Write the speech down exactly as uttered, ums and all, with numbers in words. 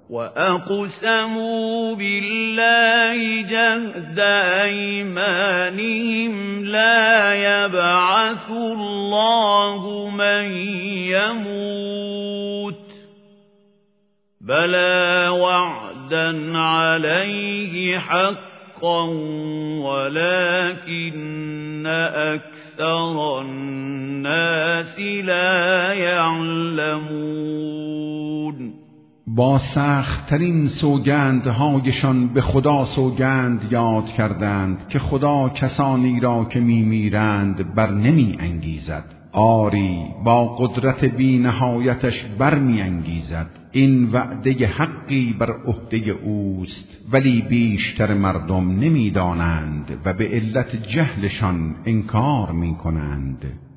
وَأَقْسَمُوا بِاللَّهِ جَهْدَ أَيْمَانِهِمْ لَا يَبْعَثُ اللَّهُ مَن يَمُوتُ بَلَى وَعْدًا عَلَيْهِ حَقًّا وَلَكِنَّ أَكْثَرَ النَّاسِ لَا يَعْلَمُونَ. با سخت‌ترین سوگندهایشان به خدا سوگند یاد کردند که خدا کسانی را که میمیرند بر نمی انگیزد. آری با قدرت بی نهایتش بر می انگیزد. این وعده حقی بر عهده اوست، ولی بیشتر مردم نمی دانند و به علت جهلشان انکار می کنند.